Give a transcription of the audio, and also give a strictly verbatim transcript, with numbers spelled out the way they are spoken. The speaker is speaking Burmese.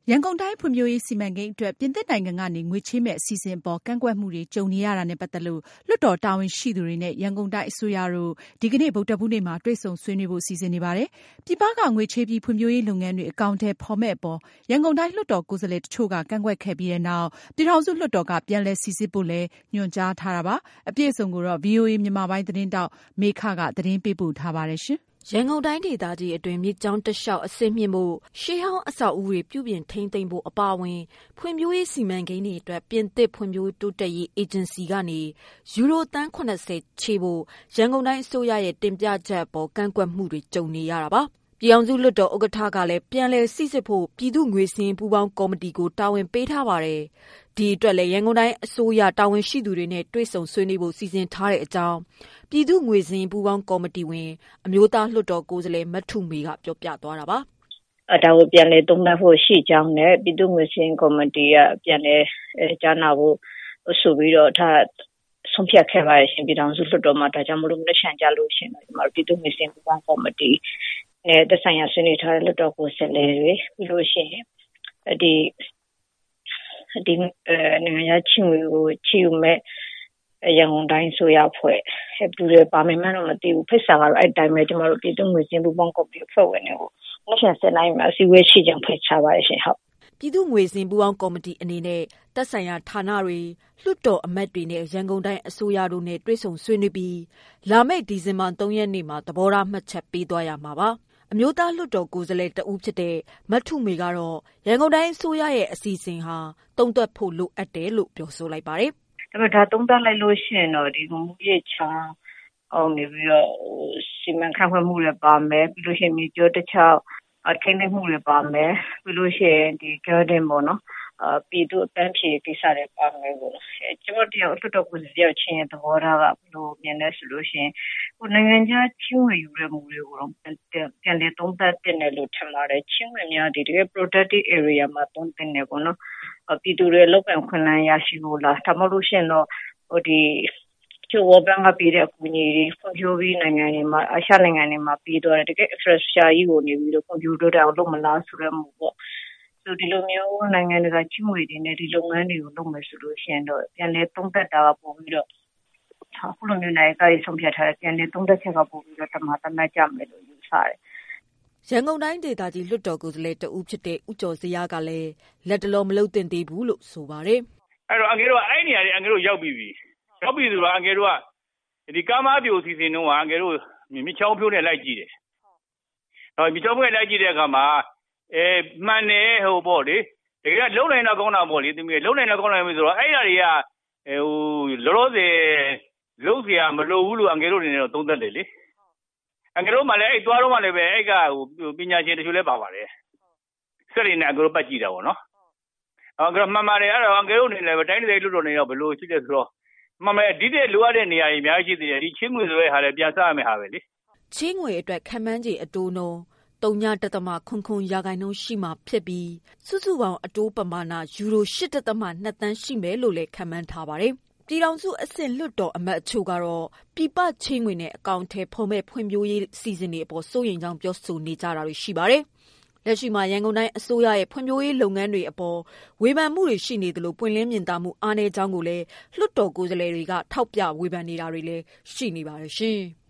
ရန်ကုန်တိုင်းဖွံ့ဖြိုးရေးစီမံကိန်းအတွက်ပြင်သစ်နိုင်ငံကနေငွေချေးမဲ့အစီအစဉ်အပေါ်ကန့်ကွက်မှုတွေကြုံနေရတာနဲ့ပတ်သက်လို့လွှတ်တော်တာဝန်ရှိသူတွေနဲ့ရန်ကုန်တိုင်းအစိုးရတို့ဒီကနေ့ဗုဒ္ဓဟူးနေ့မှာတွေ့ဆုံဆွေးနွေးဖို့စီစဉ်နေပါတယ်။ပြည်ပကငွေချေးပြီးဖွံ့ဖြိုးရေးလုပ်ငန်းတွေအကောင်အထည်ဖော်မဲ့အပေါ်ရန်ကုန်တိုင်းလွှတ်တော်ကိုယ်စားလှယ်တချို့ကကန့်ကွက်ခဲ့ပြီးတဲ့နောက်ပြည်ထောင်စုလွှတ်တော်ကပြန်လည်စိစစ်ဖို့လည်းညွှန်ကြားထားတာပါ။အပြည့်အစုံကိုတော့ ဗွီအိုအေ မြန်မာပိုင်းသတင်းတောက်မေခကသတင်းပေးပို့ထားပါတယ်ရှင်။ရန်ကုန်တိုင်းဒေသကြီးအတွင်းမြစ်ကြောင်းတလျှောက်အဆင့်မြင့်ဖို့ရှေးဟောင်းအဆောက်အဦတွေပြုပြင်ထိန်းသိမ်းဖို့အပါအဝင်ဖွံ့ဖြိုးရေးစီမံကိန်းတွေအတွက်ပြင်သစ်ဖွံ့ဖြိုးတိုးတက်ရေးအေဂျင်စီကနေယူရိုသန်း၇၀ချေဖို့ရန်ကုန်တိုင်းအစိုးရရဲ့တင်ပြချက်အပေါ်ကန့်ကွက်မှုတွေကြုံနေရတာပါ။ပြည်အောင်စုလွှတ်တော်ဥက္ကဋ္ဌကလည်းပြန်လည်စိစစ်ဖို့ပြည်သူ့ငွေစင်းပူးပေါင်းကော်မတီကိုတာဝန်ပေးထားပါတယ်။ဒီအတွက်လည်းရန်ကုန်တိုင်းအစိုးရတာဝန်ရှိသူတွေနဲ့တွေ့ဆုံဆွေးနွေးဖို့စီစဉ်ထားတဲ့အကြောင်းပြည်သူ့ငွေစင်းပူးပေါင်းကော်မတီဝင်အမျိုးသားလွှတ်တော်ကိုယ်စားလှယ်မထုမေကပြောပြသွားတာပါ။အဲဒါကိုပြန်လည်သုံးသပ်ဖို့ရှိကြောင်းနဲ့ပြည်သူ့ငွေစင်းကော်မတီကပြန်လည်ကြားနာဖို့ဆိုပြီးတော့ထားဆုံးဖြတ်ခဲ့ပါတယ်ရှင်ပြည်ထောင်စုလွှတ်တော်မှာဒါကြောင့်မလို့လက်ရှန်ကြလို့ရှင်ဒီမှာပြည်သူ့ငွေစင်းပူးပေါင်းကော်မတီအဲတဆိုင်ရာဆွေးနွေးထားတဲ့လွှတ်တော်ကိုယ်စားလှယ်တွေပြီးလို့ရှိရင်ဒီဒီနိုင်ငံချင်းကိုချီယူမဲ့ရန်ကုန်တိုင်းဆိုရဖွဲ့ဟဲ့ဘူးလေပါမယ်မလို့မသိဘူးဖိတ်စာကတော့အဲ့တိုင်းပဲကျမတို့ပြည်သူ့ငွေစင်းပူပေါင်းကော်မတီဖွဲ့ဝင်တွေကိုလက်ရှန်ဆက်နိုင်မှာအစည်းအဝေးရှိကြဖိတ်ချပါရရှင်ဟုတ်ပြည်သူ့ငွေစင်းပူပေါင်းကော်မတီအနေနဲ့တက်ဆိုင်ရာဌာနတွေလွှတ်တော်အမတ်တွေနဲ့ရန်ကုန်တိုင်းအစိုးရတို့နဲ့တွေ့ဆုံဆွေးနွေးပြီးလာမယ့်ဒီဇင်ဘာ၃ရက်နေ့မှာသဘောထားမှတ်ချက်ပေးသွားရမှာပါအမျိုးသားလွှတ်တော်ကိုယ်စားလှယ်တဦးဖြစ်တဲ့မထုမေကတော့ရန်ကုန်တိုင်းအစိုးရရဲ့အစီအစဉ်ဟာတုံ့တက်ဖို့လိုအပ်တယ်လို့ပြောဆိုလိုက်ပါတယ်။ဒါပေမဲ့ဒါတုံ့တက်လိုက်လို့ရှိရင်တော့ဒီမူရချောင်းအောင်နေပြီးတော့စီမံခန့်ခွဲမှုတွေပါမယ်ပြီးလို့ရှိရင်မြေကျော်တစ်ချောင်းထိန်းသိမ်းမှုတွေပါမယ်ပြီးလို့ရှိရင်ဒီ garden ပေါ့နော်အပြည်သူအပန်းဖြေကိစ္စတွေပါမယ်ပေါ့အဲကျွန်တော်တရားလွှတ်တော်ကိုယ်စားလှယ်ချင်းရဲ့သဘောထားကဘယ်လိုမြင်လဲဆိုလို့ရှိရင်ဟိုနိုင်ငံခြားချင်းဝင်ယူတဲ့မူတွေကိုတော့ပြန်လည်သုံးသပ်တင်တယ်လို့ထင်ပါတယ်ချင်းဝင်များဒီတကယ် protected area မှာသုံးတင်တယ်ပေါ့နော်ပြည်သူတွေလောက်ကန်ခွင့်လန်းရရှိဖို့လားဒါမှမဟုတ်ရှင်တော့ဟိုဒီချိုးဝဘန်ကပြည်တဲ့အကူအညီတွေဖွံ့ဖြိုးပြီးနိုင်ငံတွေမှာအရှနိုင်ငံတွေမှာပြည်တော်တယ်တကယ် infrastructure ကြီးကိုနေပြီးတော့ဖွံ့ဖြိုးတိုးတက်အောင်လုပ်မလားဆိုတဲ့မူပေါ့ဆိုဒီလိုမျိုးနိုင်ငံတွေကချင်းဝင်တွေနဲ့ဒီလုပ်ငန်းတွေကိုလုပ်မယ်ဆိုလို့ရှိရင်တော့ပြန်လည်သုံးသပ်တာကပို့ပြီးတော့အခုလိုမျိုးနိုင်ငံရေးဆုံးဖြတ်ထားတဲ့ပြန်လည်သုံးသပ်ချက်ကပို့ပြီးတော့တမန်တမတ်ကြမယ်လို့ယူဆတယ်ရန်ကုန်တိုင်းဒေသကြီးလွှတ်တော်ကိုယ်စားလှယ်တဦးဖြစ်တဲ့ဦးကျော်စရာကလည်းလက်တလုံးမလုံတင်သေးဘူးလို့ဆိုပါတယ်အဲ့တော့အငယ်တို့ကအဲ့နေရာတွေအငယ်တို့ရောက်ပြီးပြီရောက်ပြီဆိုတော့အငယ်တို့ကဒီကားမပြိုစီစဉ်တော့အငယ်တို့မြချောင်းဖြိုးနဲ့လိုက်ကြည့်တယ်ဟောမြချောင်းဖြိုးနဲ့လိုက်ကြည့်တဲ့အခါမှာအဲမှန်တယ်ဟိုပေါ့လေတကယ်လုံးနိုင်တော့ကောင်းတာပေါ့လေသူမျိုးလုံးနိုင်တော့ကောင်းနိုင်ပြီဆိုတော့အဲ့ဓာတွေကဟိုလောလောဆယ်လုံးเสียမလိုဘူးလို့အငယ်တို့နေတော့သုံးသက်တယ်လေအငယ်တို့မှလည်းအဲ့သွားတော့မှလည်းပဲအဲ့ကဟိုပညာရှင်တချို့လည်းပါပါတယ်စက်ရည်နဲ့အငယ်တို့ပတ်ကြည့်တာပေါ့နော်အငယ်တို့မှန်ပါတယ်အဲ့တော့အငယ်တို့နေလည်းတိုင်းဒေသလွှတ်တော်နေတော့ဘယ်လိုရှိလဲဆိုတော့မှန်မယ်ဒီတဲ့လိုအပ်တဲ့နေရာတွေအများကြီးရှိသေးတယ်ဒီချင်းငွေဆိုတဲ့ဟာလည်းပြန်ဆရမယ်ဟာပဲလေချင်းငွေအတွက်ခံမှန်းခြေအတိုးနှုန်းတုံညာတသမခွန်ခွန်ရာခိုင်နှုန်းရှိမှဖြစ်ပြီးစုစုပေါင်းအတိုးပမာဏယူရို၈ဒသမ၂သန်းရှိမယ်လို့လည်းခန့်မှန်းထားပါတယ်။ပြည်ထောင်စုအဆင့်လွှတ်တော်အမတ်အချို့ကတော့ပြည်ပချင်းငွေနဲ့အကောင့်ထဲဖော်မဲ့ဖွံ့ဖြိုးရေးစီစဉ်တွေအပေါ်စိုးရိမ်ကြောင်းပြောဆိုနေကြတာတွေရှိပါတယ်။လက်ရှိမှာရန်ကုန်တိုင်းအစိုးရရဲ့ဖွံ့ဖြိုးရေးလုပ်ငန်းတွေအပေါ်ဝေဖန်မှုတွေရှိနေသလိုပွင့်လင်းမြင်သာမှုအားနည်းကြောင်းကိုလည်းလွှတ်တော်ကိုယ်စားလှယ်တွေကထောက်ပြဝေဖန်နေတာတွေလည်းရှိနေပါတယ်ရှင်။